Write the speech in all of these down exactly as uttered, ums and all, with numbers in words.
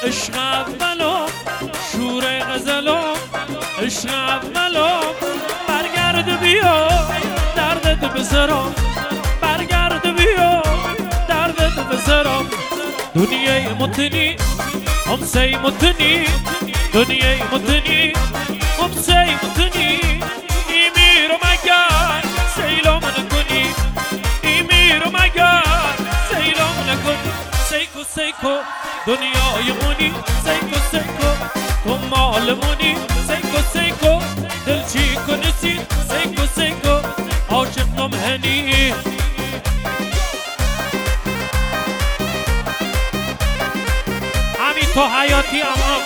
عشق اولم شور غزلم عشق اولم برگرد بیا دردت بسرم برگرد بیا دردت بسرم دنیای متنی همسای متنی دنیای متنی همسای متنی ایمیرم اگر سیلم نکنی ایمیرم اگر سیلم نکنی سیکو سیکو دنیای مونی سیکو سیکو تو مال مونی سیکو سیکو دل چی کنسی سیکو سیکو عاشقم هنی همین تو حیاتی اما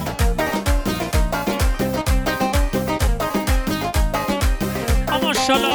ماشاءالله